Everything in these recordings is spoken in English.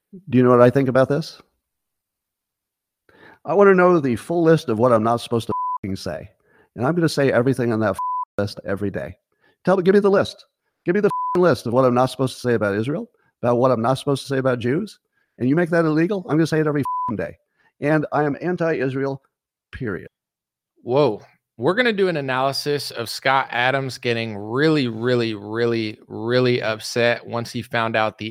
Do you know what I think about this? I want to know the full list of what I'm not supposed to say. And I'm going to say everything on that list every day. Give me the list. Give me the list of what I'm not supposed to say about Israel, about what I'm not supposed to say about Jews. And you make that illegal, I'm going to say it every day. And I am anti-Israel, period. Whoa. We're going to do an analysis of Scott Adams getting really, really, really, really upset once he found out the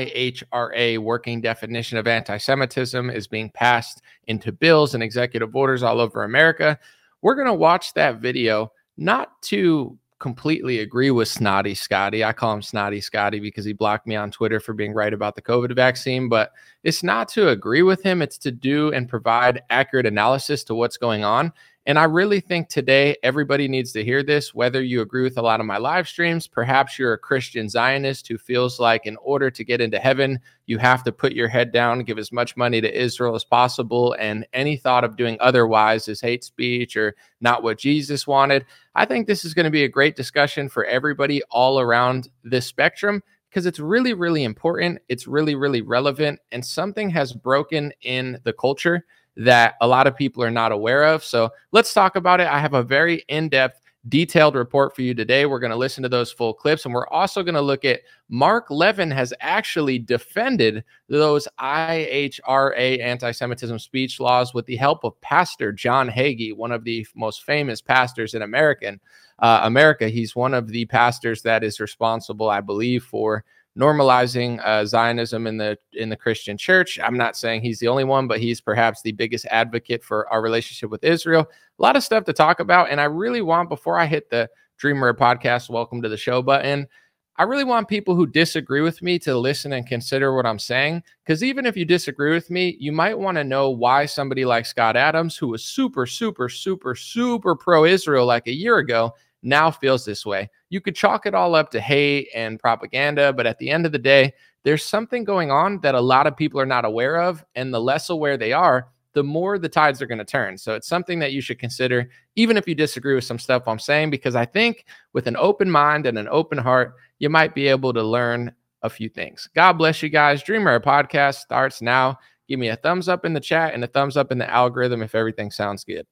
IHRA working definition of anti-Semitism is being passed into bills and executive orders all over America. We're going to watch that video, not to completely agree with Snotty Scotty. I call him Snotty Scotty because he blocked me on Twitter for being right about the COVID vaccine, but it's not to agree with him. It's to do and provide accurate analysis to what's going on. And I really think today everybody needs to hear this, whether you agree with a lot of my live streams. Perhaps you're a Christian Zionist who feels like in order to get into heaven, you have to put your head down, give as much money to Israel as possible, and any thought of doing otherwise is hate speech or not what Jesus wanted. I think this is going to be a great discussion for everybody all around this spectrum because it's really, really important. It's really, really relevant, and something has broken in the culture that a lot of people are not aware of. So let's talk about it. I have a very in-depth, detailed report for you today. We're going to listen to those full clips, and we're also going to look at Mark Levin has actually defended those IHRA anti-Semitism speech laws with the help of Pastor John Hagee, one of the most famous pastors in America. He's one of the pastors that is responsible, I believe, for normalizing Zionism in the Christian church. I'm not saying he's the only one, but he's perhaps the biggest advocate for our relationship with Israel. A lot of stuff to talk about. And I really want, before I hit the Dream Rare Podcast welcome to the show button, I really want people who disagree with me to listen and consider what I'm saying. Because even if you disagree with me, you might want to know why somebody like Scott Adams, who was super, super, super, super pro-Israel like a year ago, now feels this way. You could chalk it all up to hate and propaganda, but at the end of the day, there's something going on that a lot of people are not aware of, and the less aware they are, the more the tides are going to turn. So it's something that you should consider, even if you disagree with some stuff I'm saying, because I think with an open mind and an open heart, you might be able to learn a few things. God bless you guys. Dream Rare Podcast starts now. Give me a thumbs up in the chat and a thumbs up in the algorithm if everything sounds good.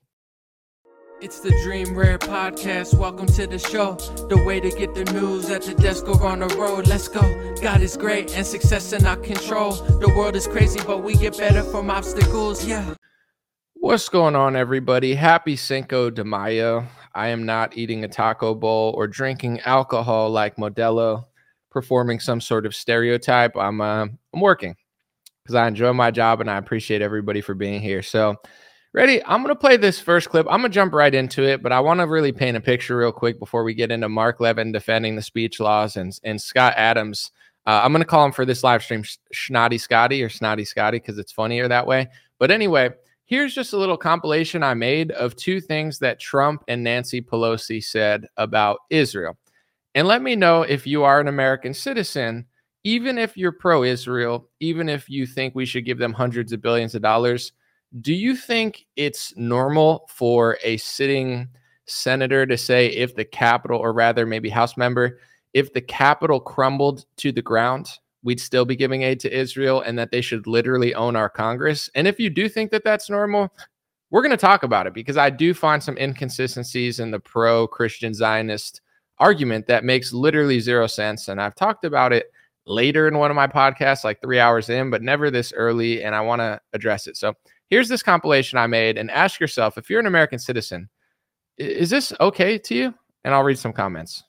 It's the Dream Rare Podcast. Welcome to the show. The way to get the news at the desk or on the road. Let's go. God is great and success in our control. The world is crazy, but we get better from obstacles. Yeah. What's going on, everybody? Happy Cinco de Mayo. I am not eating a taco bowl or drinking alcohol like Modelo, performing some sort of stereotype. I'm working because I enjoy my job and I appreciate everybody for being here. So, ready? I'm going to play this first clip. I'm going to jump right into it, but I want to really paint a picture real quick before we get into Mark Levin defending the speech laws and Scott Adams. I'm going to call him for this live stream Snotty Scotty or Snotty Scotty because it's funnier that way. But anyway, here's just a little compilation I made of two things that Trump and Nancy Pelosi said about Israel. And let me know if you are an American citizen, even if you're pro-Israel, even if you think we should give them hundreds of billions of dollars. Do you think it's normal for a sitting senator to say if the Capitol, or rather maybe House member, if the Capitol crumbled to the ground, we'd still be giving aid to Israel and that they should literally own our Congress? And if you do think that that's normal, we're going to talk about it because I do find some inconsistencies in the pro-Christian Zionist argument that makes literally zero sense. And I've talked about it later in one of my podcasts, like 3 hours in, but never this early. And I want to address it. So here's this compilation I made, and ask yourself, if you're an American citizen, is this okay to you? And I'll read some comments.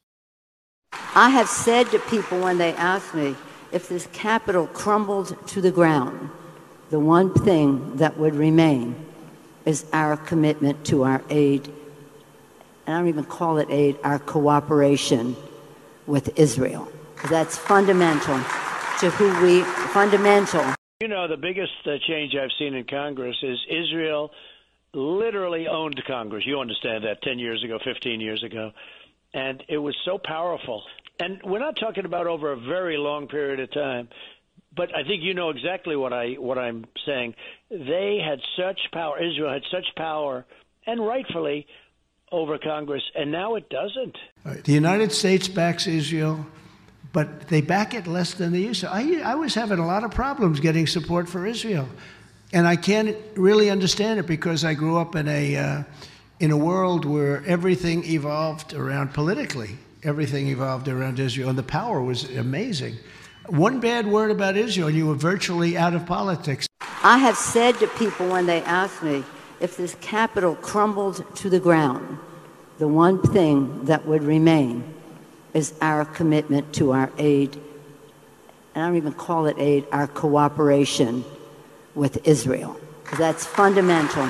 I have said to people when they ask me, if this Capitol crumbled to the ground, the one thing that would remain is our commitment to our aid, and I don't even call it aid, our cooperation with Israel. That's fundamental to fundamental. You know, the biggest change I've seen in Congress is Israel literally owned Congress. You understand that 10 years ago, 15 years ago. And it was so powerful. And we're not talking about over a very long period of time. But I think you know exactly what I'm saying. They had such power. Israel had such power, and rightfully, over Congress. And now it doesn't. The United States backs Israel, but they back it less than they used to. I was having a lot of problems getting support for Israel. And I can't really understand it because I grew up in a world where everything evolved around politically. Everything evolved around Israel, and the power was amazing. One bad word about Israel, and you were virtually out of politics. I have said to people when they ask me, if this capital crumbled to the ground, the one thing that would remain is our commitment to our aid, and I don't even call it aid, our cooperation with Israel, because that's fundamental.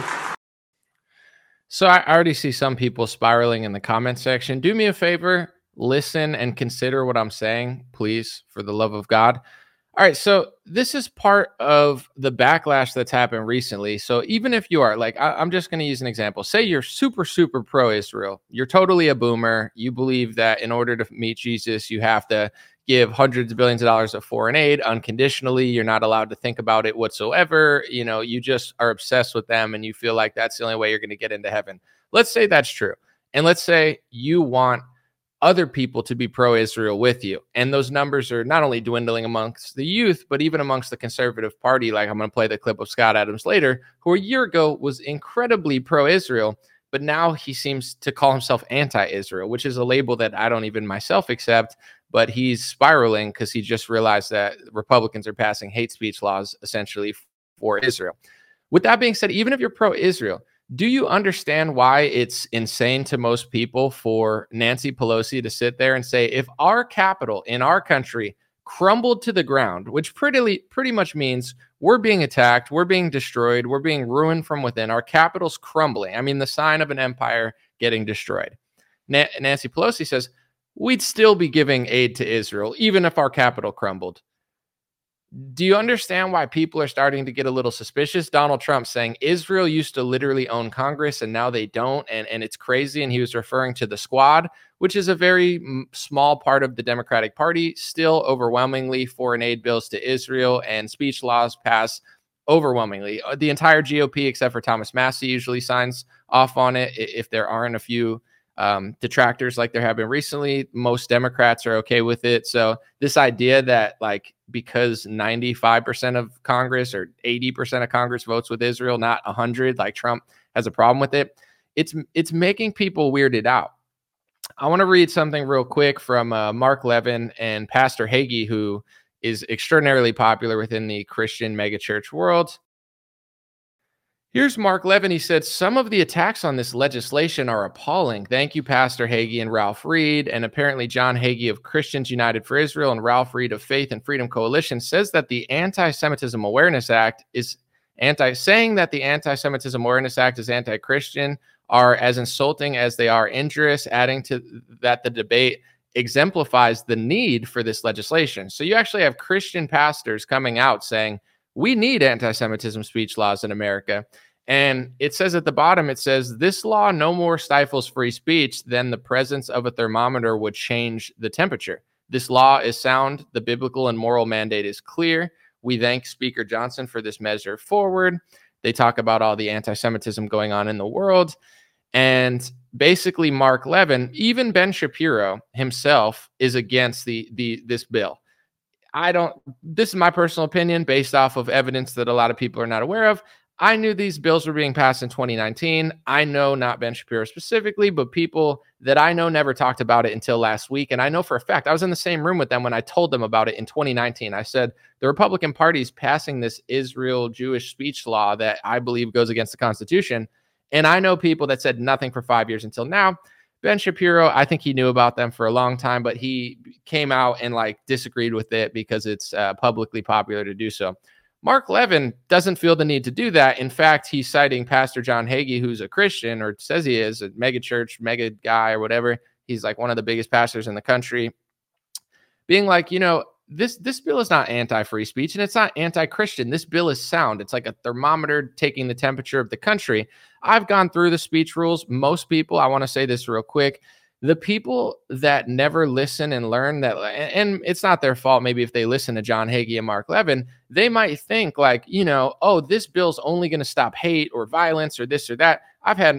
So I already see some people spiraling in the comment section. Do me a favor, listen and consider what I'm saying, please, for the love of God. All right, so this is part of the backlash that's happened recently. So even if you are, like, I'm just going to use an example. Say you're super, super pro-Israel. You're totally a boomer. You believe that in order to meet Jesus, you have to give hundreds of billions of dollars of foreign aid unconditionally. You're not allowed to think about it whatsoever. You know, you just are obsessed with them and you feel like that's the only way you're going to get into heaven. Let's say that's true. And let's say you want other people to be pro-Israel with you. And those numbers are not only dwindling amongst the youth, but even amongst the conservative party. Like, I'm going to play the clip of Scott Adams later, who a year ago was incredibly pro-Israel, but now he seems to call himself anti-Israel, which is a label that I don't even myself accept, but he's spiraling because he just realized that Republicans are passing hate speech laws essentially for Israel. With that being said, even if you're pro-Israel, do you understand why it's insane to most people for Nancy Pelosi to sit there and say, if our capital in our country crumbled to the ground, which pretty much means we're being attacked, we're being destroyed, we're being ruined from within, our capital's crumbling. I mean, the sign of an empire getting destroyed. Nancy Pelosi says, we'd still be giving aid to Israel, even if our capital crumbled. Do you understand why people are starting to get a little suspicious? Donald Trump saying Israel used to literally own Congress and now they don't. And it's crazy. And he was referring to the Squad, which is a very small part of the Democratic Party, still overwhelmingly foreign aid bills to Israel and speech laws pass overwhelmingly. The entire GOP, except for Thomas Massie, usually signs off on it. If there aren't a few detractors like there have been recently, most Democrats are okay with it. So this idea that, like, because 95% of Congress or 80% of Congress votes with Israel, not 100, like Trump has a problem with it, it's making people weirded out. I want to read something real quick from Mark Levin and Pastor Hagee, who is extraordinarily popular within the Christian megachurch world. Here's Mark Levin. He said, some of the attacks on this legislation are appalling. Thank you, Pastor Hagee and Ralph Reed. And apparently John Hagee of Christians United for Israel and Ralph Reed of Faith and Freedom Coalition says that the Anti-Semitism Awareness Act is saying that the Anti-Semitism Awareness Act is anti-Christian are as insulting as they are injurious, adding to that the debate exemplifies the need for this legislation. So you actually have Christian pastors coming out saying, we need anti-Semitism speech laws in America. And it says at the bottom, it says, this law no more stifles free speech than the presence of a thermometer would change the temperature. This law is sound. The biblical and moral mandate is clear. We thank Speaker Johnson for this measure forward. They talk about all the anti-Semitism going on in the world. And basically, Mark Levin, even Ben Shapiro himself, is against this bill. This is my personal opinion based off of evidence that a lot of people are not aware of. I knew these bills were being passed in 2019. I know not Ben Shapiro specifically, but people that I know never talked about it until last week. And I know for a fact, I was in the same room with them when I told them about it in 2019. I said, the Republican Party is passing this Israel Jewish speech law that I believe goes against the Constitution. And I know people that said nothing for 5 years until now. Ben Shapiro, I think he knew about them for a long time, but he came out and disagreed with it because it's publicly popular to do so. Mark Levin doesn't feel the need to do that. In fact, he's citing Pastor John Hagee, who's a Christian, or says he is, a mega church, mega guy or whatever. He's like one of the biggest pastors in the country, being like, this bill is not anti-free speech and it's not anti-Christian. This bill is sound. It's like a thermometer taking the temperature of the country. I've gone through the speech rules. Most people, I want to say this real quick, the people that never listen and learn that, and it's not their fault, maybe if they listen to John Hagee and Mark Levin, they might think this bill's only going to stop hate or violence or this or that. I've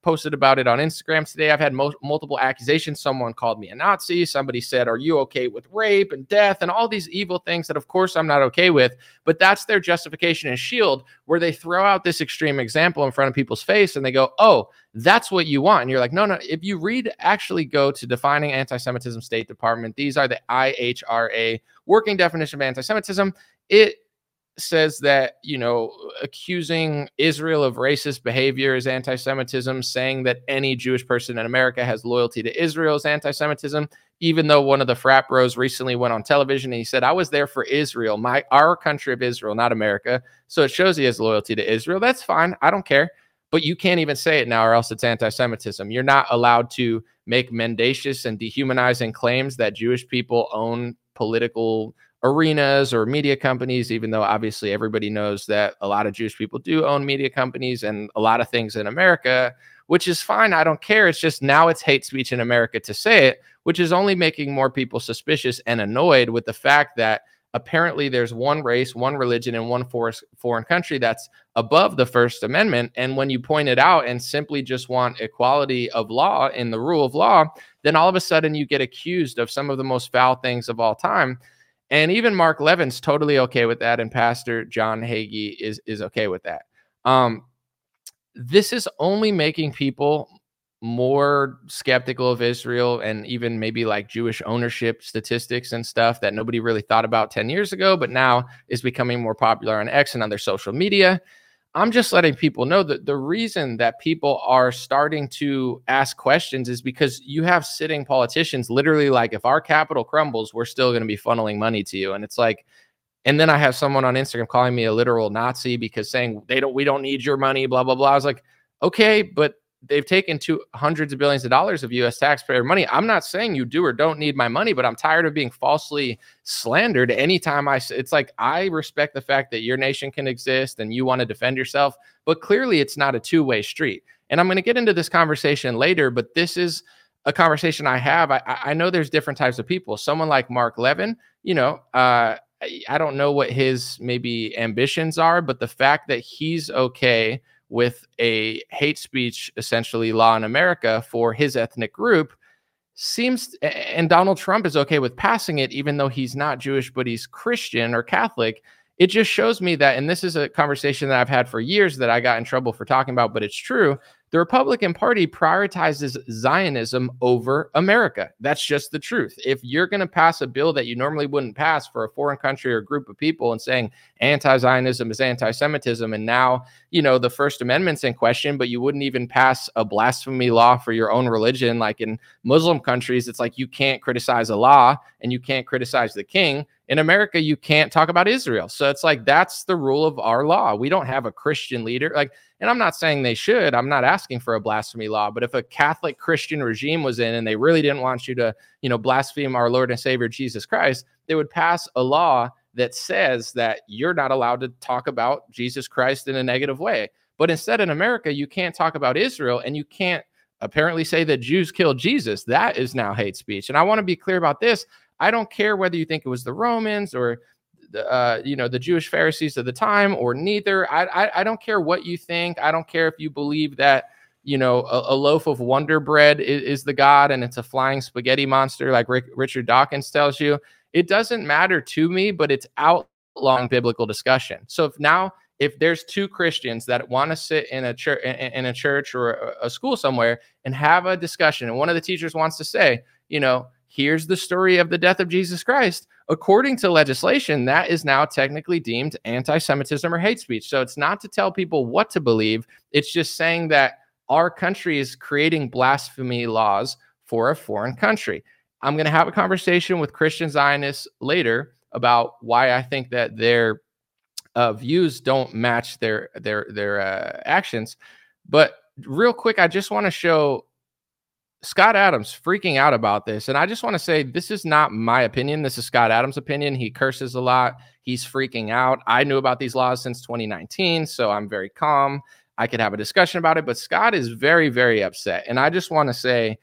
posted about it on Instagram today. I've had multiple accusations. Someone called me a Nazi. Somebody said, are you okay with rape and death and all these evil things that, of course, I'm not okay with. But that's their justification and shield, where they throw out this extreme example in front of people's face and they go, oh, that's what you want. And you're like, no. If you actually go to Defining Anti-Semitism State Department, these are the IHRA working definition of anti-Semitism. It says that, accusing Israel of racist behavior is anti-Semitism, saying that any Jewish person in America has loyalty to Israel is anti-Semitism, even though one of the frat bros recently went on television and he said, I was there for Israel, our country of Israel, not America. So it shows he has loyalty to Israel. That's fine. I don't care. But you can't even say it now or else it's anti-Semitism. You're not allowed to make mendacious and dehumanizing claims that Jewish people own political arenas or media companies, even though obviously everybody knows that a lot of Jewish people do own media companies and a lot of things in America, which is fine. I don't care. It's just now it's hate speech in America to say it, which is only making more people suspicious and annoyed with the fact that apparently there's one race, one religion, and one foreign country that's above the First Amendment. And when you point it out and simply just want equality of law in the rule of law, then all of a sudden you get accused of some of the most foul things of all time. And even Mark Levin's totally okay with that. And Pastor John Hagee is okay with that. This is only making people more skeptical of Israel and even maybe like Jewish ownership statistics and stuff that nobody really thought about 10 years ago, but now is becoming more popular on X and other social media. I'm just letting people know that the reason that people are starting to ask questions is because you have sitting politicians literally like, if our capital crumbles, we're still going to be funneling money to you. And it's like, and then I have someone on Instagram calling me a literal Nazi because saying we don't need your money, blah, blah, blah. I was like, okay, but they've taken hundreds of billions of dollars of U.S. taxpayer money. I'm not saying you do or don't need my money, but I'm tired of being falsely slandered anytime it's like, I respect the fact that your nation can exist and you want to defend yourself, but clearly it's not a two-way street. And I'm going to get into this conversation later, but this is a conversation I have. I know there's different types of people. Someone like Mark Levin, I don't know what his maybe ambitions are, but the fact that he's okay with a hate speech, essentially, law in America for his ethnic group seems, and Donald Trump is okay with passing it, even though he's not Jewish, but he's Christian or Catholic. It just shows me that, and this is a conversation that I've had for years that I got in trouble for talking about, but it's true. The Republican Party prioritizes Zionism over America. That's just the truth. If you're going to pass a bill that you normally wouldn't pass for a foreign country or group of people and saying anti-Zionism is anti-Semitism, and now, the First Amendment's in question, but you wouldn't even pass a blasphemy law for your own religion. Like in Muslim countries, it's like you can't criticize Allah and you can't criticize the king. In America, you can't talk about Israel. So it's like, that's the rule of our law. We don't have a Christian leader. And I'm not saying they should. I'm not asking for a blasphemy law. But if a Catholic Christian regime was in and they really didn't want you to, blaspheme our Lord and Savior Jesus Christ, they would pass a law that says that you're not allowed to talk about Jesus Christ in a negative way. But instead, in America, you can't talk about Israel and you can't apparently say that Jews killed Jesus. That is now hate speech. And I want to be clear about this. I don't care whether you think it was the Romans or the Jewish Pharisees of the time or neither. I don't care what you think. I don't care if you believe that, a loaf of Wonder Bread is the God and it's a flying spaghetti monster like Richard Dawkins tells you. It doesn't matter to me, but it's outlawing biblical discussion. So if there's two Christians that want to sit in a church or a school somewhere and have a discussion, and one of the teachers wants to say, here's the story of the death of Jesus Christ. According to legislation, that is now technically deemed anti-Semitism or hate speech. So it's not to tell people what to believe. It's just saying that our country is creating blasphemy laws for a foreign country. I'm going to have a conversation with Christian Zionists later about why I think that their views don't match their actions. But real quick, I just want to show Scott Adams freaking out about this. And I just want to say, this is not my opinion. This is Scott Adams' opinion. He curses a lot. He's freaking out. I knew about these laws since 2019, so I'm very calm. I could have a discussion about it, but Scott is very, very upset. And I just want to say,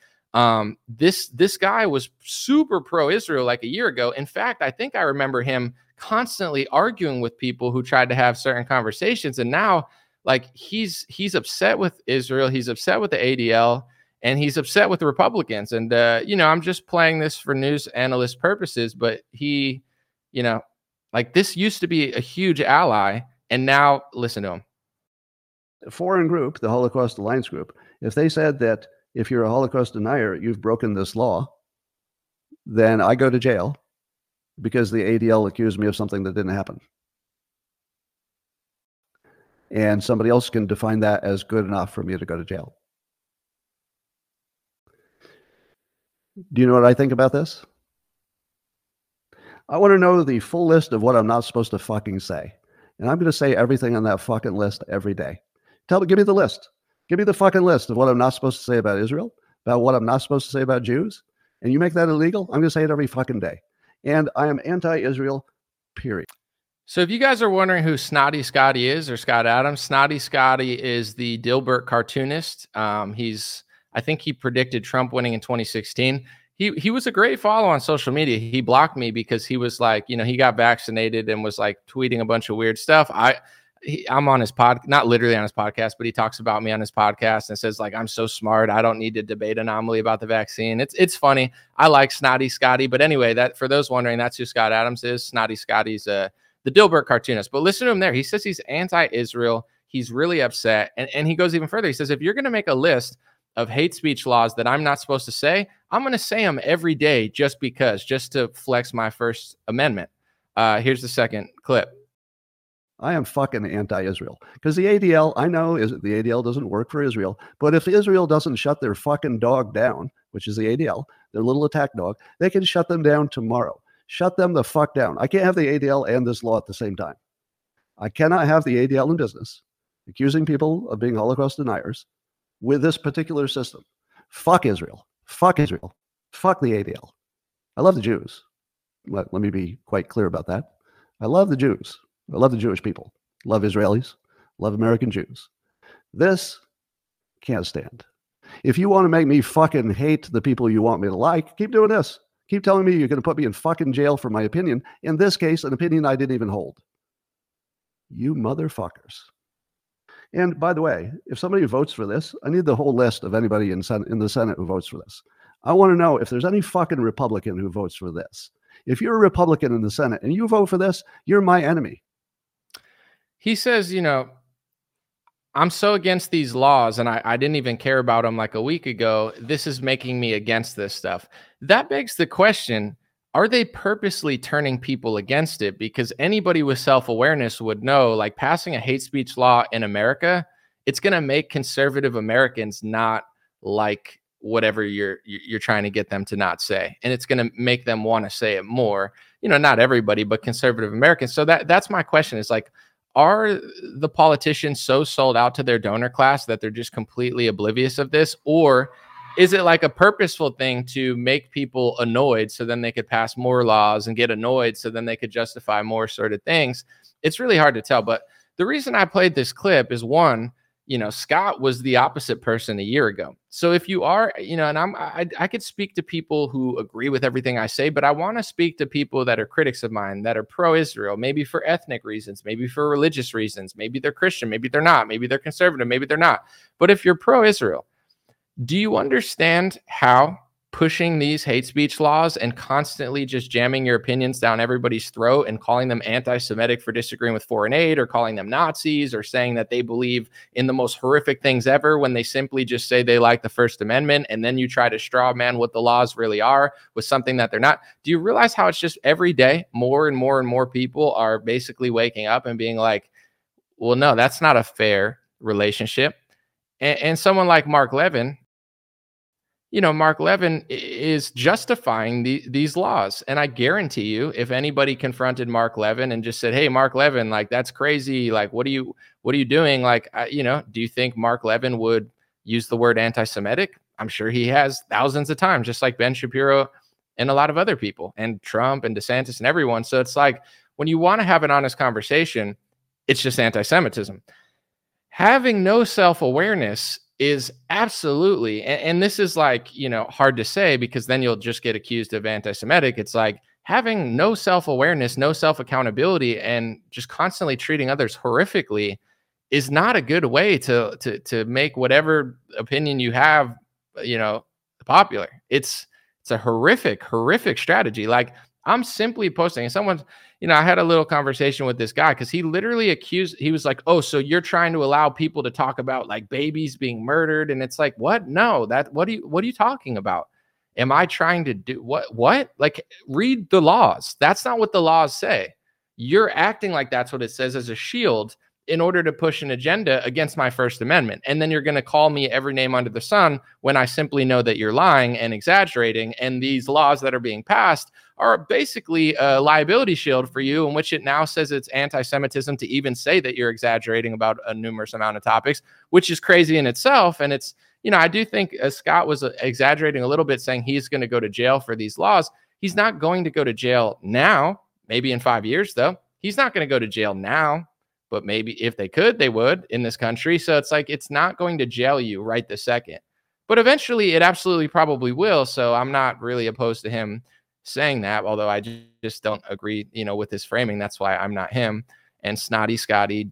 this guy was super pro-Israel like a year ago. In fact, I think I remember him constantly arguing with people who tried to have certain conversations. And now Like he's upset with Israel. He's upset with the ADL, and he's upset with the Republicans. And, I'm just playing this for news analyst purposes, but he, like this used to be a huge ally. And now listen to him. A foreign group, the Holocaust Alliance Group, if they said that if you're a Holocaust denier, you've broken this law, then I go to jail because the ADL accused me of something that didn't happen. And somebody else can define that as good enough for me to go to jail. Do you know what I think about this? I want to know the full list of what I'm not supposed to fucking say. And I'm going to say everything on that fucking list every day. Give me the list. Give me the fucking list of what I'm not supposed to say about Israel, about what I'm not supposed to say about Jews. And you make that illegal, I'm going to say it every fucking day. And I am anti-Israel, period. So if you guys are wondering who Snotty Scotty is, or Scott Adams, Snotty Scotty is the Dilbert cartoonist. I think he predicted Trump winning in 2016. He was a great follow on social media. He blocked me because he was like, he got vaccinated and was like tweeting a bunch of weird stuff. I'm on his not literally on his podcast, but he talks about me on his podcast and says like, I'm so smart. I don't need to debate Anomaly about the vaccine. It's funny. I like Snotty Scotty, but anyway, that for those wondering, that's who Scott Adams is. Snotty Scotty's the Dilbert cartoonist, but listen to him there. He says he's anti-Israel. He's really upset. And he goes even further. He says, if you're going to make a list of hate speech laws that I'm not supposed to say, I'm going to say them every day just to flex my First Amendment. Here's the second clip. I am fucking anti-Israel because the ADL, I know the ADL doesn't work for Israel, but if Israel doesn't shut their fucking dog down, which is the ADL, their little attack dog, they can shut them down tomorrow. Shut them the fuck down. I can't have the ADL and this law at the same time. I cannot have the ADL in business accusing people of being Holocaust deniers with this particular system. Fuck Israel. Fuck Israel. Fuck the ADL. I love the Jews. Let me be quite clear about that. I love the Jews. I love the Jewish people. Love Israelis. Love American Jews. This can't stand. If you want to make me fucking hate the people you want me to like, keep doing this. Keep telling me you're going to put me in fucking jail for my opinion. In this case, an opinion I didn't even hold. You motherfuckers. And by the way, if somebody votes for this, I need the whole list of anybody in the Senate who votes for this. I want to know if there's any fucking Republican who votes for this. If you're a Republican in the Senate and you vote for this, you're my enemy. He says, I'm so against these laws, and I didn't even care about them like a week ago. This is making me against this stuff. That begs the question, are they purposely turning people against it? Because anybody with self-awareness would know, like passing a hate speech law in America, it's going to make conservative Americans not like whatever you're trying to get them to not say. And it's going to make them want to say it more, not everybody, but conservative Americans. So that's my question is like, are the politicians so sold out to their donor class that they're just completely oblivious of this? Or is it like a purposeful thing to make people annoyed so then they could pass more laws and get annoyed so then they could justify more sort of things? It's really hard to tell. But the reason I played this clip is one, Scott was the opposite person a year ago. So if you are, and I could speak to people who agree with everything I say, but I want to speak to people that are critics of mine, that are pro-Israel, maybe for ethnic reasons, maybe for religious reasons, maybe they're Christian, maybe they're not, maybe they're conservative, maybe they're not. But if you're pro-Israel, do you understand how pushing these hate speech laws and constantly just jamming your opinions down everybody's throat and calling them anti-Semitic for disagreeing with foreign aid, or calling them Nazis, or saying that they believe in the most horrific things ever when they simply just say they like the First Amendment, and then you try to straw man what the laws really are with something that they're not? Do you realize how it's just every day more and more and more people are basically waking up and being like, well, no, that's not a fair relationship. And someone like Mark Levin, Mark Levin is justifying these laws. And I guarantee you, if anybody confronted Mark Levin and just said, hey, Mark Levin, like, that's crazy. Like, what are you doing? Like, do you think Mark Levin would use the word anti-Semitic? I'm sure he has thousands of times, just like Ben Shapiro and a lot of other people, and Trump and DeSantis and everyone. So it's like, when you want to have an honest conversation, it's just anti-Semitism. Having no self-awareness is absolutely, and this is like, hard to say because then you'll just get accused of anti-Semitic. It's like having no self-awareness, no self-accountability, and just constantly treating others horrifically is not a good way to make whatever opinion you have, popular. It's a horrific strategy. Like, I'm simply posting, and someone, I had a little conversation with this guy because he literally he was like, oh, so you're trying to allow people to talk about like babies being murdered. And it's like, what? No, what are you talking about? Am I trying to do what? Like, read the laws. That's not what the laws say. You're acting like that's what it says as a shield in order to push an agenda against my First Amendment. And then you're going to call me every name under the sun when I simply know that you're lying and exaggerating. And these laws that are being passed are basically a liability shield for you, in which it now says it's anti-Semitism to even say that you're exaggerating about a numerous amount of topics, which is crazy in itself. And it's, I do think Scott was exaggerating a little bit, saying he's going to go to jail for these laws. He's not going to go to jail now, maybe in 5 years, though. He's not going to go to jail now. But maybe if they could, they would in this country. So it's like, it's not going to jail you right this second. But eventually it absolutely probably will. So I'm not really opposed to him saying that, although I just don't agree, with his framing. That's why I'm not him. And Snotty Scotty,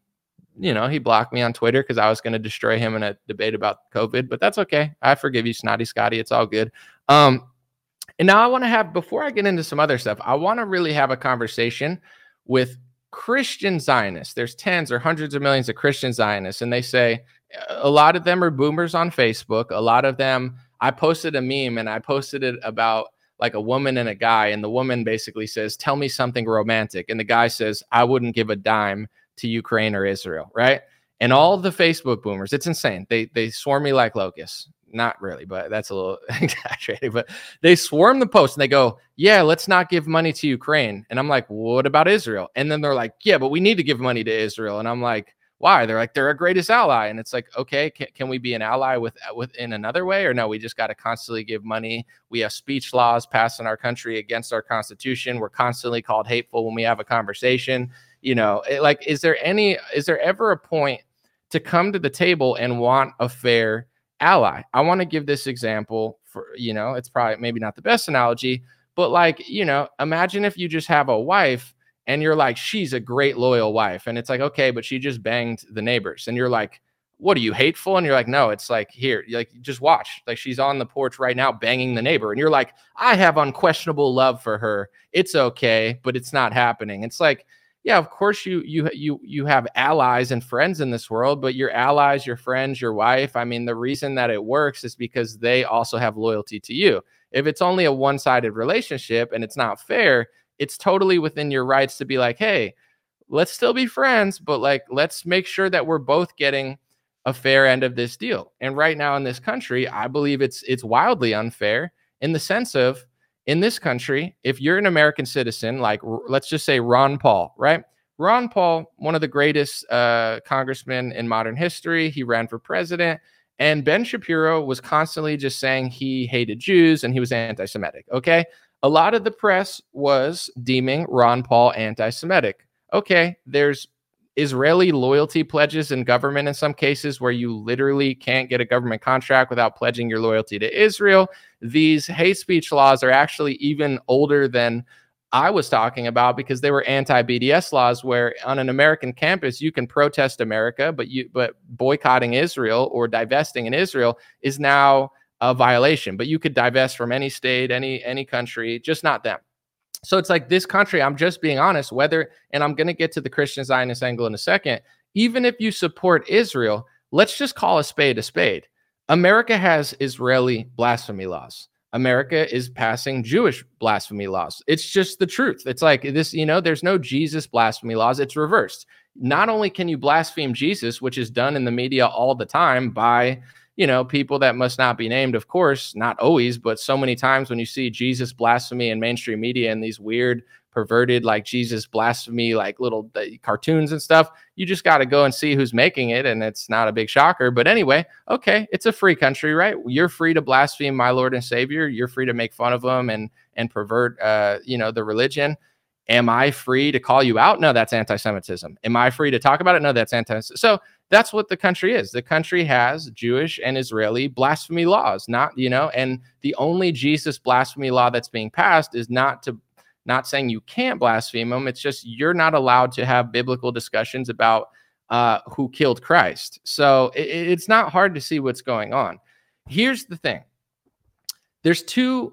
he blocked me on Twitter because I was going to destroy him in a debate about COVID. But that's okay. I forgive you, Snotty Scotty. It's all good. And now I want to have, before I get into some other stuff, I want to really have a conversation with Christian Zionists. There's tens or hundreds of millions of Christian Zionists, and they say a lot of them are boomers on Facebook. A lot of them, I posted a meme and I posted it about like a woman and a guy, and the woman basically says, tell me something romantic. And the guy says, I wouldn't give a dime to Ukraine or Israel, right? And all the Facebook boomers, it's insane. They swarm me like locusts. Not really, but that's a little exaggerated. But they swarm the post and they go, yeah, let's not give money to Ukraine. And I'm like, what about Israel? And then they're like, yeah, but we need to give money to Israel. And I'm like, why? They're like, they're our greatest ally. And it's like, okay, can we be an ally in another way? Or no, we just got to constantly give money. We have speech laws passed in our country against our Constitution. We're constantly called hateful when we have a conversation. Is there ever a point to come to the table and want a fair ally? I want to give this example for, it's probably maybe not the best analogy, but imagine if you just have a wife and you're like, she's a great loyal wife. And it's like, okay, but she just banged the neighbors. And you're like, what, are you hateful? And you're like, no, it's like, here, like, just watch. Like, she's on the porch right now banging the neighbor. And you're like, I have unquestionable love for her. It's okay, but it's not happening. It's like, yeah, of course you have allies and friends in this world, but your allies, your friends, your wife, I mean, the reason that it works is because they also have loyalty to you. If it's only a one-sided relationship and it's not fair, it's totally within your rights to be like, hey, let's still be friends, but like, let's make sure that we're both getting a fair end of this deal. And right now in this country, I believe it's wildly unfair in the sense of, in this country, if you're an American citizen, like let's just say Ron Paul, right? Ron Paul, one of the greatest congressmen in modern history. He ran for president. And Ben Shapiro was constantly just saying he hated Jews and he was anti-Semitic, okay? A lot of the press was deeming Ron Paul anti-Semitic. Okay, there's Israeli loyalty pledges in government in some cases where you literally can't get a government contract without pledging your loyalty to Israel. These hate speech laws are actually even older than I was talking about because they were anti-BDS laws where on an American campus you can protest America, but boycotting Israel or divesting in Israel is now a violation. But you could divest from any state, any country, just not them. So it's like this country, I'm just being honest, and I'm going to get to the Christian Zionist angle in a second, even if you support Israel, let's just call a spade a spade. America has Israeli blasphemy laws. America is passing Jewish blasphemy laws. It's just the truth. It's like this, there's no Jesus blasphemy laws. It's reversed. Not only can you blaspheme Jesus, which is done in the media all the time by people that must not be named, of course, not always, but so many times when you see Jesus blasphemy in mainstream media and these weird, perverted, like Jesus blasphemy, like little cartoons and stuff, you just got to go and see who's making it. And it's not a big shocker. But anyway, okay, it's a free country, right? You're free to blaspheme my Lord and Savior. You're free to make fun of them and pervert, the religion. Am I free to call you out? No, that's anti-Semitism. Am I free to talk about it? No, that's anti-Semitism. So that's what the country is. The country has Jewish and Israeli blasphemy laws, and the only Jesus blasphemy law that's being passed is not saying you can't blaspheme them. It's just you're not allowed to have biblical discussions about who killed Christ. So it's not hard to see what's going on. Here's the thing. There's two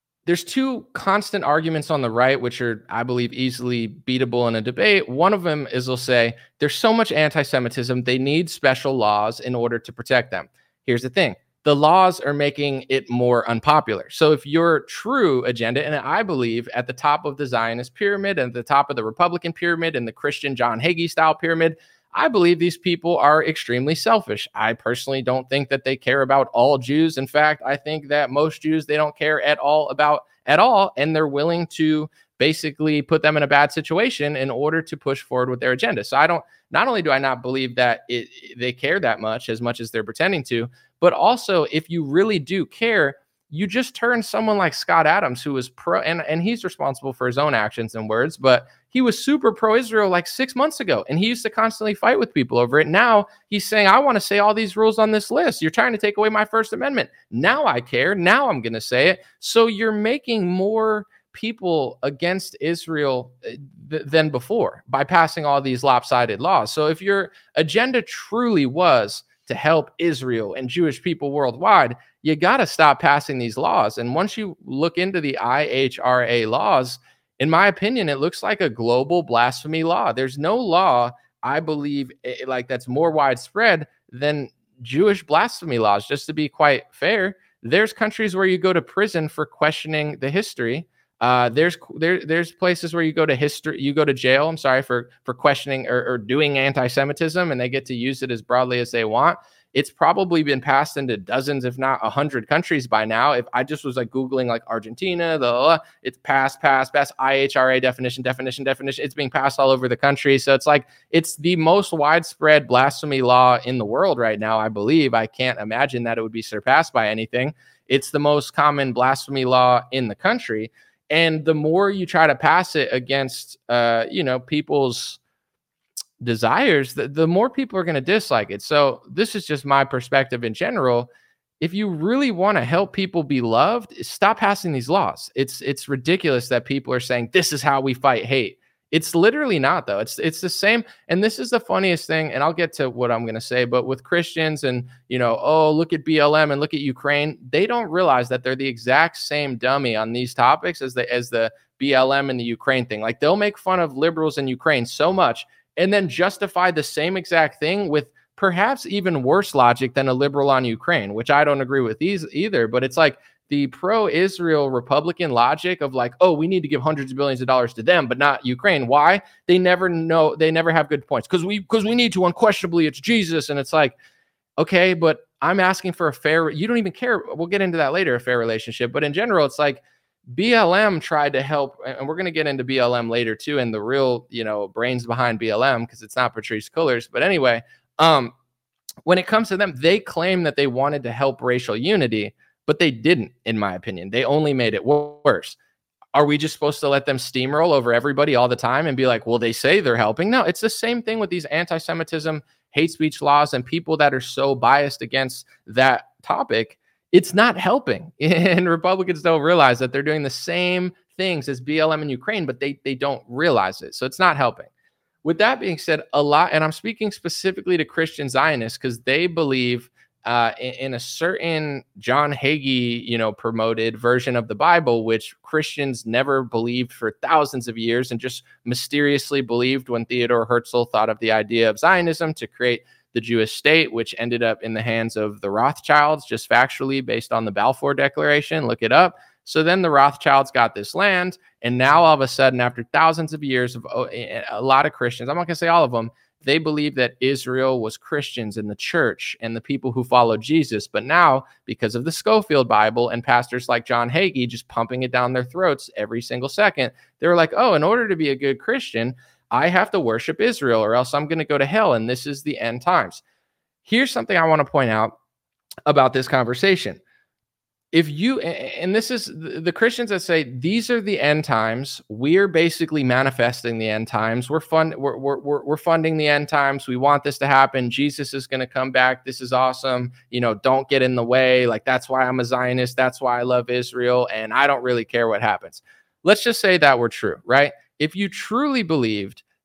constant arguments on the right, which are, I believe, easily beatable in a debate. One of them is they'll say there's so much anti-Semitism, they need special laws in order to protect them. Here's the thing. The laws are making it more unpopular. So if your true agenda, and I believe at the top of the Zionist pyramid and at the top of the Republican pyramid and the Christian John Hagee style pyramid, I believe these people are extremely selfish. I personally don't think that they care about all Jews. In fact, I think that most Jews, they don't care at all about at all. And they're willing to basically put them in a bad situation in order to push forward with their agenda. So not only do I not believe that they care that much as they're pretending to, but also if you really do care, you just turn someone like Scott Adams, who was pro, and he's responsible for his own actions and words, but he was super pro-Israel like 6 months ago, and he used to constantly fight with people over it. Now he's saying, I want to say all these rules on this list. You're trying to take away my First Amendment. Now I care. Now I'm going to say it. So you're making more people against Israel than before by passing all these lopsided laws. So if your agenda truly was to help Israel and Jewish people worldwide, you got to stop passing these laws. And once you look into the IHRA laws, in my opinion, it looks like a global blasphemy law. There's no law, I believe, like that's more widespread than Jewish blasphemy laws. Just to be quite fair, there's countries where you go to prison for questioning the history. There's places where you go to jail, I'm sorry, for questioning or doing anti-Semitism, and they get to use it as broadly as they want. It's probably been passed into dozens, if not 100 countries by now. If I just was like Googling like Argentina, it's passed, IHRA definition. It's being passed all over the country. So it's like, it's the most widespread blasphemy law in the world right now, I believe. I can't imagine that it would be surpassed by anything. It's the most common blasphemy law in the country. And the more you try to pass it against, people's desires, the more people are going to dislike it. So this is just my perspective in general. If you really want to help people be loved, stop passing these laws. It's ridiculous that people are saying this is how we fight hate. It's literally not, though. It's the same. And this is the funniest thing. And I'll get to what I'm going to say. But with Christians and, look at BLM and look at Ukraine, they don't realize that they're the exact same dummy on these topics as the BLM and the Ukraine thing. Like, they'll make fun of liberals in Ukraine so much and then justify the same exact thing with perhaps even worse logic than a liberal on Ukraine, which I don't agree with either. But it's like the pro-Israel Republican logic of like, oh, we need to give hundreds of billions of dollars to them, but not Ukraine. Why? They never have good points. Because we need to, unquestionably, it's Jesus. And it's like, okay, but I'm asking for a fair, you don't even care. We'll get into that later, a fair relationship. But in general, it's like, BLM tried to help, and we're going to get into BLM later too, and the real, brains behind BLM, because it's not Patrisse Cullors. But anyway, when it comes to them, they claim that they wanted to help racial unity, but they didn't, in my opinion. They only made it worse. Are we just supposed to let them steamroll over everybody all the time and be like, well, they say they're helping? No, it's the same thing with these anti-Semitism, hate speech laws, and people that are so biased against that topic. It's not helping. And Republicans don't realize that they're doing the same things as BLM in Ukraine, but they don't realize it. So it's not helping. With that being said, a lot, and I'm speaking specifically to Christian Zionists, because they believe in a certain John Hagee, promoted version of the Bible, which Christians never believed for thousands of years and just mysteriously believed when Theodore Herzl thought of the idea of Zionism to create the Jewish state, which ended up in the hands of the Rothschilds, just factually based on the Balfour Declaration. Look it up. So then the Rothschilds got this land, and now all of a sudden, after thousands of years of a lot of Christians, I'm not going to say all of them, they believe that Israel was Christians in the church and the people who followed Jesus. But now, because of the Schofield Bible and pastors like John Hagee just pumping it down their throats every single second, they were like, oh, in order to be a good Christian, I have to worship Israel or else I'm going to go to hell. And this is the end times. Here's something I want to point out about this conversation. If you, and this is the Christians that say, these are the end times. We're basically manifesting the end times. We're funding the end times. We want this to happen. Jesus is going to come back. This is awesome. Don't get in the way. Like, that's why I'm a Zionist. That's why I love Israel. And I don't really care what happens. Let's just say that we're true, right? If you truly believed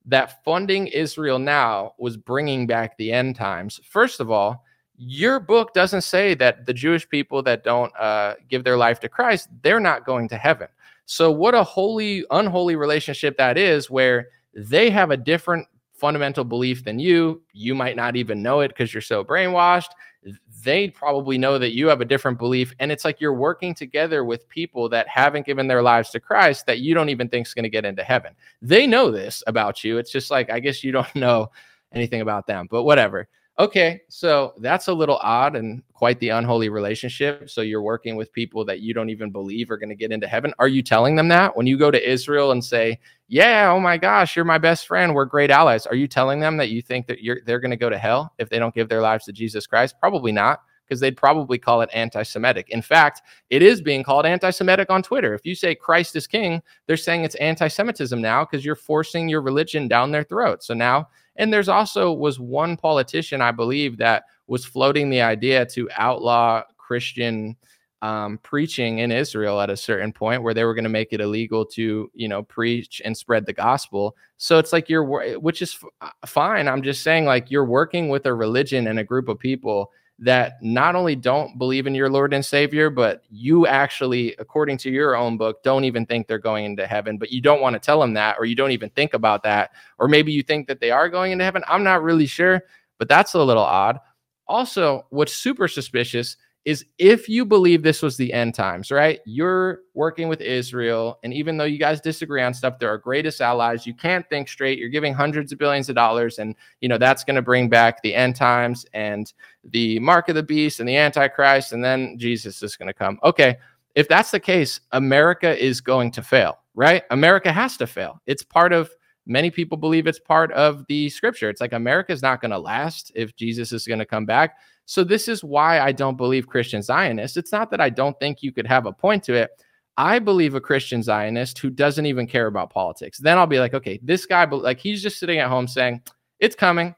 that funding Israel now was bringing back the end times. First of all, your book doesn't say that the Jewish people that don't give their life to Christ, they're not going to heaven. So what a unholy relationship that is, where they have a different fundamental belief than you. You might not even know it because you're so brainwashed. They probably know that you have a different belief. And it's like you're working together with people that haven't given their lives to Christ that you don't even think is going to get into heaven. They know this about you. It's just like, I guess you don't know anything about them, but whatever. Okay, so that's a little odd and quite the unholy relationship. So you're working with people that you don't even believe are going to get into heaven. Are you telling them that when you go to Israel and say, yeah, oh my gosh, you're my best friend, we're great allies? Are you telling them that you think that they're going to go to hell if they don't give their lives to Jesus Christ? Probably not, because they'd probably call it anti-Semitic. In fact, it is being called anti-Semitic on Twitter. If you say Christ is king, they're saying it's anti-Semitism now because you're forcing your religion down their throat. So now, and there's also was one politician, I believe, that was floating the idea to outlaw Christian preaching in Israel at a certain point, where they were going to make it illegal to, preach and spread the gospel. So it's like which is fine. I'm just saying, like, you're working with a religion and a group of people that not only don't believe in your Lord and Savior, but you actually, according to your own book, don't even think they're going into heaven, but you don't want to tell them that, or you don't even think about that. Or maybe you think that they are going into heaven. I'm not really sure, but that's a little odd. Also, what's super suspicious is if you believe this was the end times, right? You're working with Israel, and even though you guys disagree on stuff, they're our greatest allies. You can't think straight. You're giving hundreds of billions of dollars, and that's going to bring back the end times and the mark of the beast and the Antichrist, and then Jesus is going to come. Okay, if that's the case, America is going to fail, right? America has to fail. It's part of, many people believe it's part of the scripture. It's like America is not going to last if Jesus is going to come back. So this is why I don't believe Christian Zionists. It's not that I don't think you could have a point to it. I believe a Christian Zionist who doesn't even care about politics. Then I'll be like, okay, this guy, like, he's just sitting at home saying, it's coming.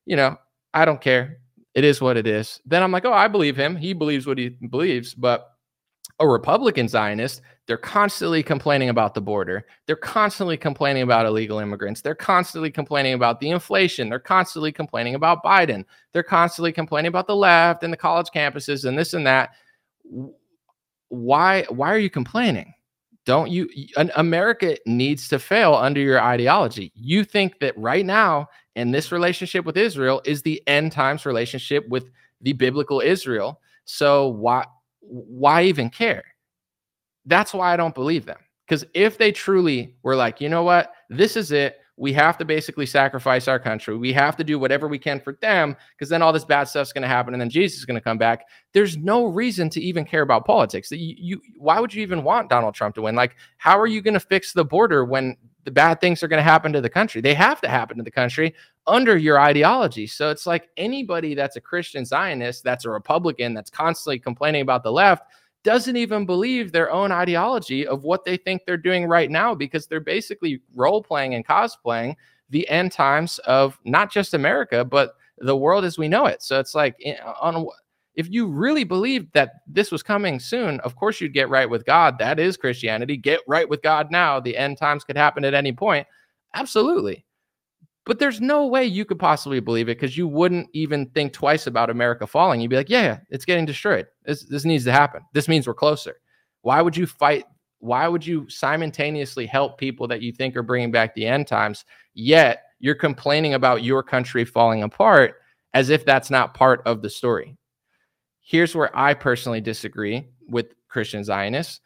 I don't care. It is what it is. Then I'm like, oh, I believe him. He believes what he believes. But a Republican Zionist, they're constantly complaining about the border. They're constantly complaining about illegal immigrants. They're constantly complaining about the inflation. They're constantly complaining about Biden. They're constantly complaining about the left and the college campuses and this and that. Why are you complaining? Don't you? America needs to fail under your ideology. You think that right now, and this relationship with Israel is the end times relationship with the biblical Israel. So why even care? That's why I don't believe them. Because if they truly were like, you know what, this is it, we have to basically sacrifice our country, we have to do whatever we can for them, because then all this bad stuff's going to happen and then Jesus is going to come back. There's no reason to even care about politics. Why would you even want Donald Trump to win? Like, how are you going to fix the border when the bad things are going to happen to the country? They have to happen to the country under your ideology. So it's like anybody that's a Christian Zionist, that's a Republican, that's constantly complaining about the left, doesn't even believe their own ideology of what they think they're doing right now, because they're basically role-playing and cosplaying the end times of not just America, but the world as we know it. So it's like, if you really believed that this was coming soon, of course you'd get right with God. That is Christianity. Get right with God now. The end times could happen at any point. Absolutely. But there's no way you could possibly believe it, because you wouldn't even think twice about America falling. You'd be like, yeah, it's getting destroyed. This needs to happen. This means we're closer. Why would you fight? Why would you simultaneously help people that you think are bringing back the end times, yet you're complaining about your country falling apart as if that's not part of the story? Here's where I personally disagree with Christian Zionists.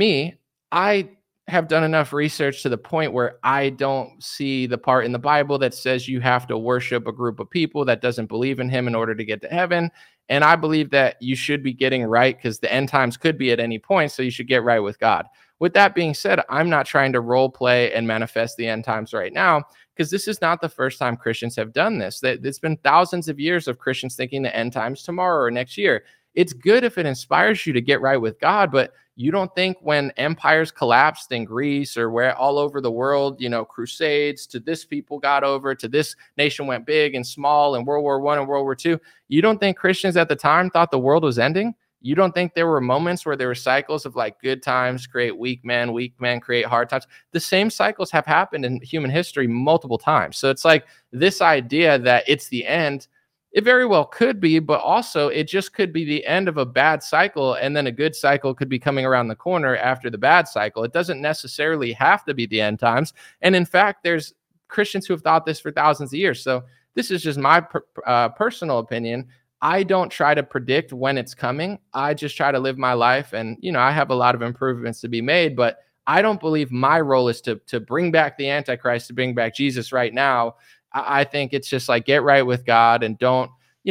I have done enough research to the point where I don't see the part in the Bible that says you have to worship a group of people that doesn't believe in him in order to get to heaven. And I believe that you should be getting right, because the end times could be at any point. So you should get right with God. With that being said, I'm not trying to role play and manifest the end times right now, because this is not the first time Christians have done this. It's been thousands of years of Christians thinking the end times tomorrow or next year. It's good if it inspires you to get right with God, but you don't think when empires collapsed in Greece or where all over the world, crusades to this people got over, to this nation went big and small, and World War I and World War II, you don't think Christians at the time thought the world was ending? You don't think there were moments where there were cycles of like good times create weak men create hard times? The same cycles have happened in human history multiple times. So it's like this idea that it's the end, it very well could be, but also it just could be the end of a bad cycle, and then a good cycle could be coming around the corner after the bad cycle. It doesn't necessarily have to be the end times. And in fact, there's Christians who have thought this for thousands of years. So this is just my personal opinion. I don't try to predict when it's coming. I just try to live my life. And, I have a lot of improvements to be made, but I don't believe my role is to bring back the Antichrist, to bring back Jesus right now. I think it's just like, get right with God and don't,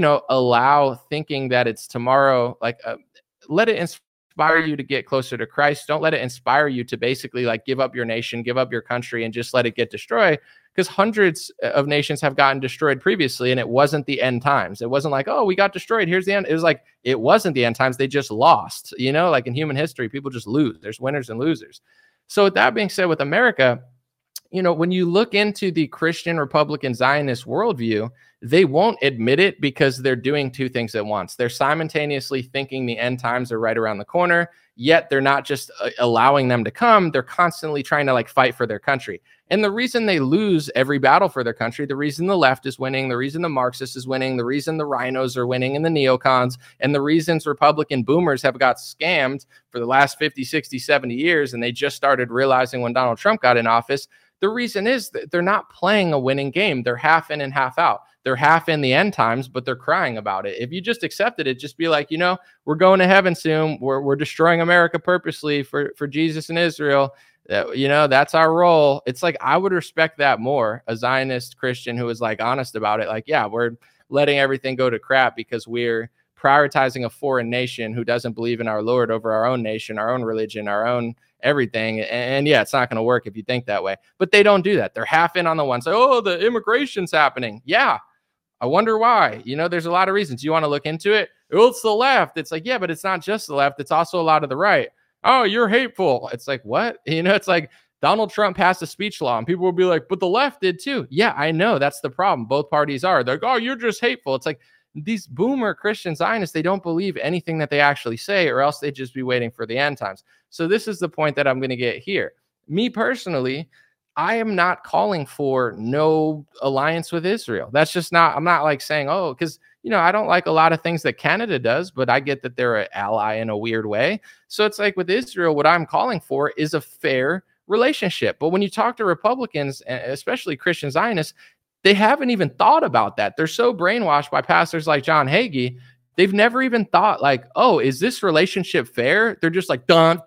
allow thinking that it's tomorrow. Like, let it inspire you to get closer to Christ. Don't let it inspire you to basically like give up your nation, give up your country, and just let it get destroyed. Because hundreds of nations have gotten destroyed previously, and it wasn't the end times. It wasn't like, oh, we got destroyed, here's the end. It was like, it wasn't the end times. They just lost. Like in human history, people just lose. There's winners and losers. So with that being said, with America, when you look into the Christian Republican Zionist worldview, they won't admit it because they're doing two things at once. They're simultaneously thinking the end times are right around the corner, yet they're not just allowing them to come. They're constantly trying to like fight for their country. And the reason they lose every battle for their country, the reason the left is winning, the reason the Marxists is winning, the reason the rhinos are winning and the neocons, and the reasons Republican boomers have got scammed for the last 50, 60, 70 years, and they just started realizing when Donald Trump got in office, the reason is that they're not playing a winning game. They're half in and half out. They're half in the end times, but they're crying about it. If you just accepted it, just be like, we're going to heaven soon. We're destroying America purposely for Jesus and Israel. That's our role. It's like, I would respect that more. A Zionist Christian who is like honest about it. Like, yeah, we're letting everything go to crap because we're prioritizing a foreign nation who doesn't believe in our Lord over our own nation, our own religion, our own everything. And yeah, it's not going to work if you think that way. But they don't do that. They're half in on the one side. Oh, the immigration's happening. Yeah. I wonder why. There's a lot of reasons. You want to look into it? Oh, it's the left. It's like, yeah, but it's not just the left. It's also a lot of the right. Oh, you're hateful. It's like, what? It's like Donald Trump passed a speech law and people will be like, but the left did too. Yeah, I know. That's the problem. Both parties are. They're like, oh, you're just hateful. It's like these boomer Christian Zionists, they don't believe anything that they actually say, or else they'd just be waiting for the end times. So this is the point that I'm going to get here. Me personally, I am not calling for no alliance with Israel. That's just not, I'm not like saying, oh, because, I don't like a lot of things that Canada does, but I get that they're an ally in a weird way. So it's like with Israel, what I'm calling for is a fair relationship. But when you talk to Republicans, especially Christian Zionists, they haven't even thought about that. They're so brainwashed by pastors like John Hagee. They've never even thought like, oh, is this relationship fair? They're just like, dump.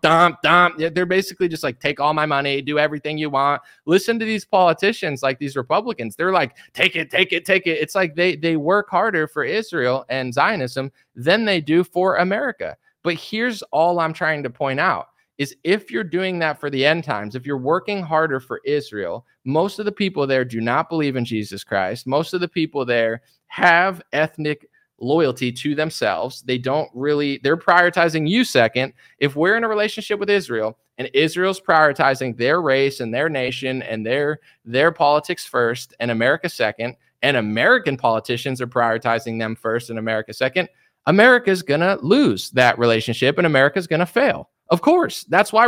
They're basically just like, take all my money, do everything you want. Listen to these politicians, like these Republicans. They're like, take it. It's like they work harder for Israel and Zionism than they do for America. But here's all I'm trying to point out is if you're doing that for the end times, if you're working harder for Israel, most of the people there do not believe in Jesus Christ. Most of the people there have ethnic loyalty to themselves. They're prioritizing you second. If we're in a relationship with Israel and Israel's prioritizing their race and their nation and their politics first and America second, and American politicians are prioritizing them first and America second, America's going to lose that relationship and America's going to fail. Of course, that's why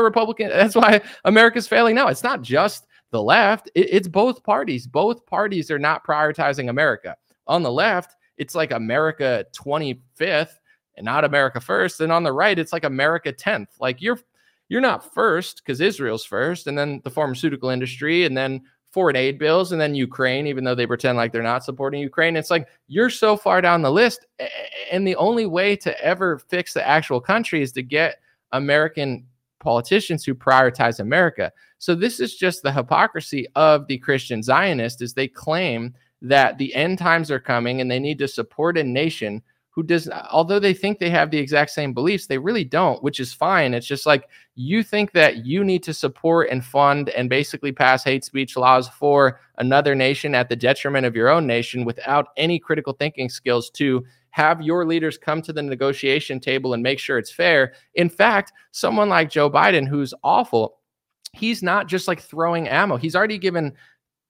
America's failing now. It's not just the left. It's both parties. Both parties are not prioritizing America. On the left, it's like America 25th and not America first. And on the right, it's like America 10th. Like you're not first because Israel's first, and then the pharmaceutical industry, and then foreign aid bills, and then Ukraine, even though they pretend like they're not supporting Ukraine. It's like you're so far down the list. And the only way to ever fix the actual country is to get American politicians who prioritize America. So this is just the hypocrisy of the Christian Zionist, is they claim that the end times are coming and they need to support a nation who does, although they think they have the exact same beliefs, they really don't, which is fine. It's just like you think that you need to support and fund and basically pass hate speech laws for another nation at the detriment of your own nation without any critical thinking skills to have your leaders come to the negotiation table and make sure it's fair. In fact, someone like Joe Biden, who's awful, he's not just like throwing ammo. He's already given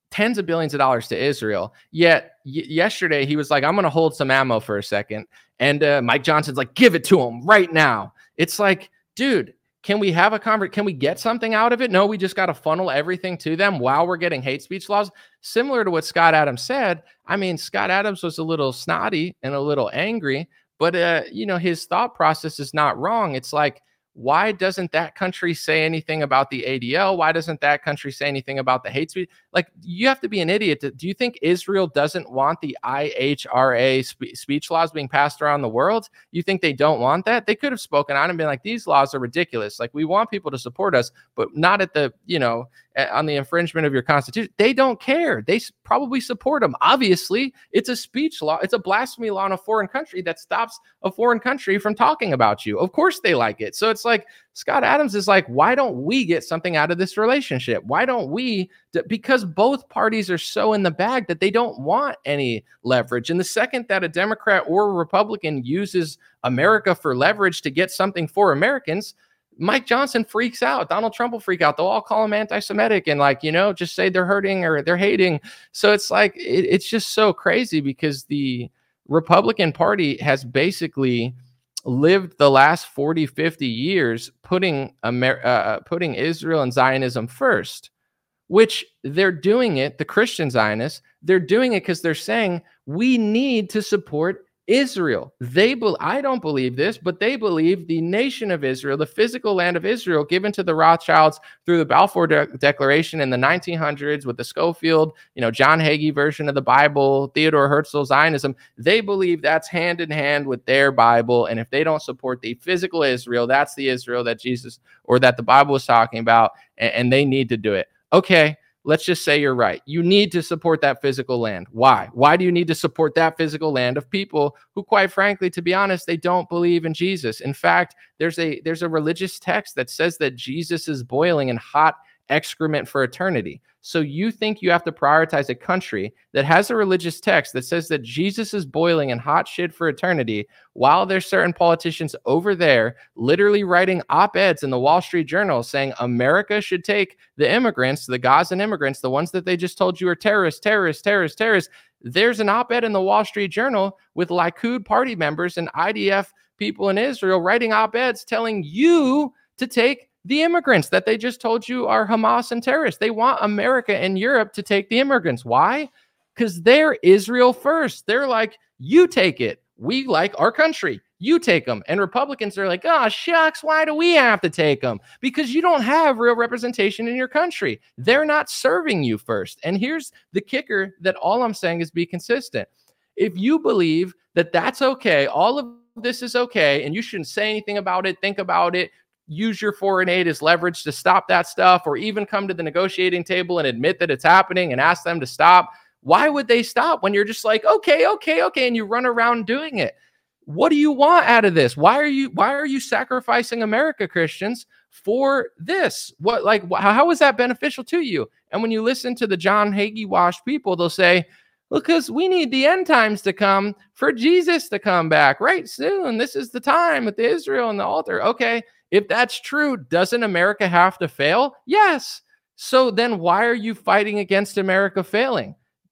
tens of billions of dollars to Israel. Yet yesterday he was like, I'm going to hold some ammo for a second. And Mike Johnson's like, give it to him right now. It's like, dude, can we have a conversation? Can we get something out of it? No, we just got to funnel everything to them while we're getting hate speech laws. Similar to what Scott Adams said. I mean, Scott Adams was a little snotty and a little angry, but his thought process is not wrong. It's like, why doesn't that country say anything about the ADL? Why doesn't that country say anything about the hate speech? Like, you have to be an idiot. Do you think Israel doesn't want the IHRA speech laws being passed around the world? You think they don't want that? They could have spoken out and been like, these laws are ridiculous. Like, we want people to support us, but not at the, on the infringement of your constitution. They don't care. They probably support them. Obviously, it's a speech law. It's a blasphemy law in a foreign country that stops a foreign country from talking about you. Of course they like it. So it's like, Scott Adams is like, why don't we get something out of this relationship? Why don't we? Because both parties are so in the bag that they don't want any leverage. And the second that a Democrat or a Republican uses America for leverage to get something for Americans, Mike Johnson freaks out. Donald Trump will freak out. They'll all call him anti-Semitic and just say they're hurting or they're hating. So it's like, it's just so crazy because the Republican Party has basically lived the last 40, 50 years putting Israel and Zionism first, which they're doing it, the Christian Zionists, they're doing it because they're saying we need to support Israel. I don't believe this, but they believe the nation of Israel, the physical land of Israel given to the Rothschilds through the Balfour Declaration in the 1900s with the Schofield, John Hagee version of the Bible, Theodore Herzl Zionism. They believe that's hand in hand with their Bible. And if they don't support the physical Israel, that's the Israel that Jesus or that the Bible was talking about, and they need to do it. Okay. Let's just say you're right. You need to support that physical land. Why? Why do you need to support that physical land of people who, quite frankly, to be honest, they don't believe in Jesus? In fact, there's a religious text that says that Jesus is boiling in hot excrement for eternity. So you think you have to prioritize a country that has a religious text that says that Jesus is boiling in hot shit for eternity, while there's certain politicians over there literally writing op-eds in the Wall Street Journal saying America should take the immigrants, the Gazan immigrants, the ones that they just told you are terrorists. There's an op-ed in the Wall Street Journal with Likud party members and IDF people in Israel writing op-eds telling you to take the immigrants that they just told you are Hamas and terrorists. They want America and Europe to take the immigrants. Why? Because they're Israel first. They're like, you take it. We like our country. You take them. And Republicans are like, oh, shucks, why do we have to take them? Because you don't have real representation in your country. They're not serving you first. And here's the kicker that all I'm saying is be consistent. If you believe that that's okay, all of this is okay, and you shouldn't say anything about it, think about it, use your foreign aid as leverage to stop that stuff, or even come to the negotiating table and admit that it's happening and ask them to stop. Why would they stop when you're just like, okay, and you run around doing it? What do you want out of this? Why are you sacrificing America, Christians, for this? How is that beneficial to you? And when you listen to the John Hagee washed people, they'll say, well, because we need the end times to come for Jesus to come back right soon. This is the time with the Israel and the altar. Okay. If that's true, doesn't America have to fail? Yes. So then why are you fighting against America failing?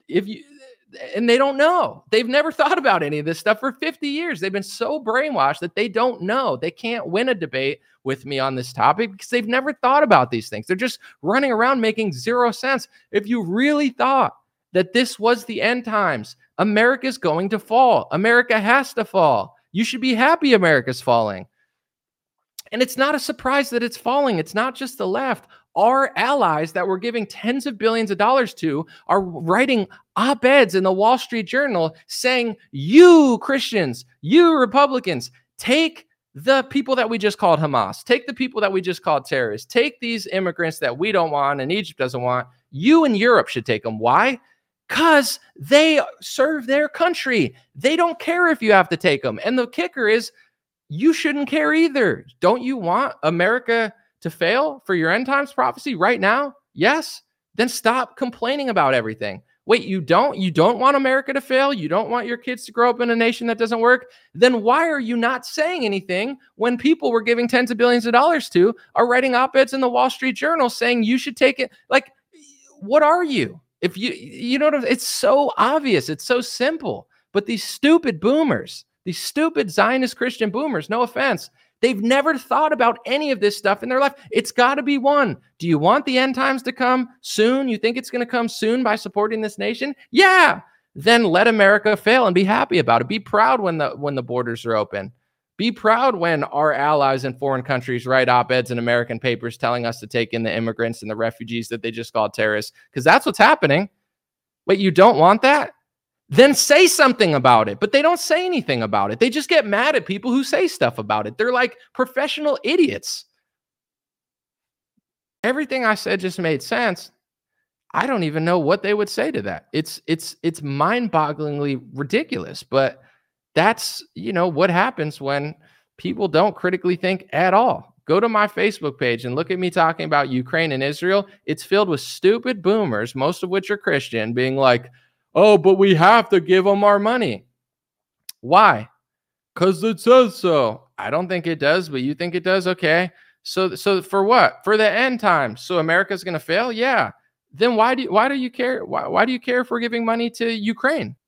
And they don't know. They've never thought about any of this stuff for 50 years. They've been so brainwashed that they don't know. They can't win a debate with me on this topic because they've never thought about these things. They're just running around making zero sense. If you really thought that this was the end times, America's going to fall. America has to fall. You should be happy America's falling. And it's not a surprise that it's falling. It's not just the left. Our allies that we're giving tens of billions of dollars to are writing op-eds in the Wall Street Journal saying, you Christians, you Republicans, take the people that we just called Hamas, take the people that we just called terrorists, take these immigrants that we don't want and Egypt doesn't want. You and Europe should take them. Why? Because they serve their country. They don't care if you have to take them. And the kicker is, you shouldn't care either. Don't you want America to fail for your end times prophecy right now? Yes. Then stop complaining about everything. Wait, you don't want America to fail? You don't want your kids to grow up in a nation that doesn't work? Then why are you not saying anything when people we're giving tens of billions of dollars to are writing op-eds in the Wall Street Journal saying you should take it? Like, what are you? If you know what it's so obvious, it's so simple. But these stupid boomers, these stupid Zionist Christian boomers, no offense, they've never thought about any of this stuff in their life. It's got to be one. Do you want the end times to come soon? You think it's going to come soon by supporting this nation? Yeah. Then let America fail and be happy about it. Be proud when the borders are open. Be proud when our allies in foreign countries write op-eds in American papers telling us to take in the immigrants and the refugees that they just called terrorists, because that's what's happening. Wait, you don't want that? Then say something about it. But they don't say anything about it. They just get mad at people who say stuff about it. They're like professional idiots. Everything I said just made sense. I don't even know what they would say to that. It's mind-bogglingly ridiculous, but that's, what happens when people don't critically think at all. Go to my Facebook page and look at me talking about Ukraine and Israel. It's filled with stupid boomers, most of which are Christian, being like, oh, but we have to give them our money. Why? Because it says so. I don't think it does, but you think it does? Okay. So for what? For the end times. So America's going to fail? Yeah. Then why do you care? Why do you care if we're giving money to Ukraine?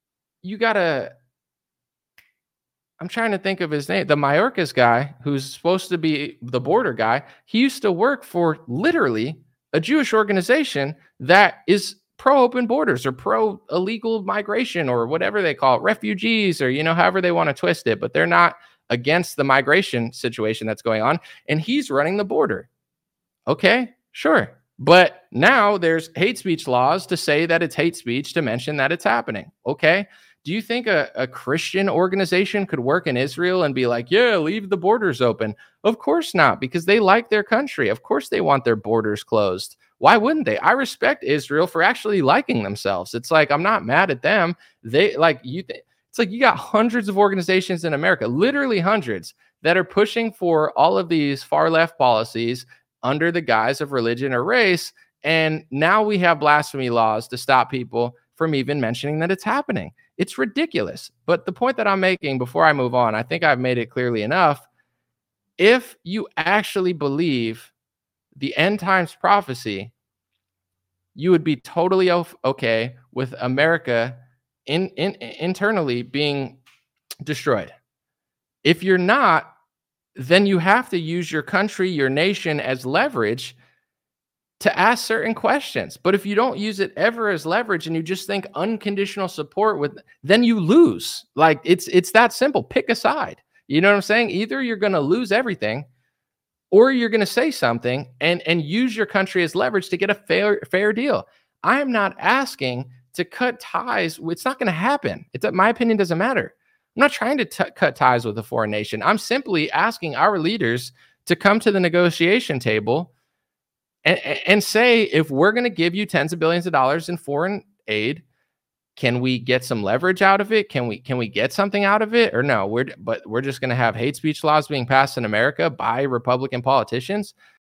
I'm trying to think of his name. The Mayorkas guy, who's supposed to be the border guy, he used to work for literally a Jewish organization that is pro-open borders or pro-illegal migration or whatever they call it, refugees or, however they want to twist it. But they're not against the migration situation that's going on. And he's running the border. Okay, sure. But now there's hate speech laws to say that it's hate speech to mention that it's happening. Okay. Do you think a Christian organization could work in Israel and be like, yeah, leave the borders open? Of course not, because they like their country. Of course they want their borders closed. Why wouldn't they? I respect Israel for actually liking themselves. It's like, I'm not mad at them. It's like you got hundreds of organizations in America, literally hundreds, that are pushing for all of these far left policies under the guise of religion or race. And now we have blasphemy laws to stop people from even mentioning that it's happening. It's ridiculous. But the point that I'm making before I move on, I think I've made it clearly enough. If you actually believe the end times prophecy, you would be totally okay with America internally being destroyed. If you're not, then you have to use your country, your nation as leverage to ask certain questions. But if you don't use it ever as leverage and you just think unconditional support then you lose. Like it's that simple. Pick a side. You know what I'm saying? Either you're going to lose everything or you're going to say something and use your country as leverage to get a fair deal. I am not asking to cut ties. It's not going to happen. My opinion doesn't matter. I'm not trying to cut ties with a foreign nation. I'm simply asking our leaders to come to the negotiation table and say, if we're going to give you tens of billions of dollars in foreign aid, can we get some leverage out of it? Can we get something out of it? Or no, we're just going to have hate speech laws being passed in America by Republican politicians.